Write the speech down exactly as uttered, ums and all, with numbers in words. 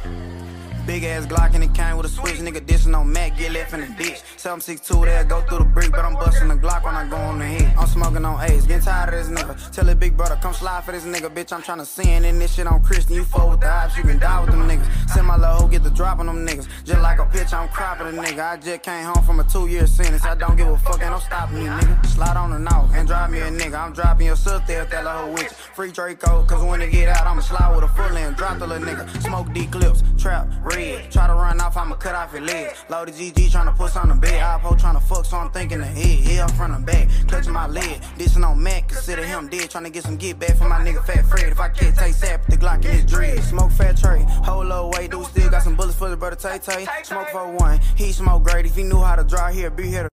Big ass Glock and it came with a switch. Nigga dissing on Mac, get left in the ditch. seven six two there, go through the brick, but I'm busting the Glock when I go on the head. I'm smoking on A's, getting tired of this nigga. Tell his big brother, come slide for this nigga. Bitch, I'm tryna sin in this shit on Christian. You fuck with the ops, you can die with them niggas. Send my little hoe, get the drop on them niggas. Just like a bitch, I'm cropping a nigga. I just came home from a two-year sentence. I don't give a fuck, ain't no stopping me, nigga. Slide on and off and drive me a nigga. I'm dropping your sister if that little hoe with you. Free Draco, cause when it get out, I'ma slide with a full end. Drop the little nigga. Smoke D clips, trap, red. Try to run off, I'ma cut off your legs. Loaded G G tryna push on the bed. Oppo tryna fuck, so I'm thinking ahead. Here from the back, clutching my leg. Dissing on Mac, consider him dead. Tryna get some get back for my nigga Fat Fred. If I can't take sap, the Glock in his dread. Smoke Fat Trey, whole little way, dude still got some bullets for the brother Tay Tay. Smoke for one, he smoke great. If he knew how to draw here, be here to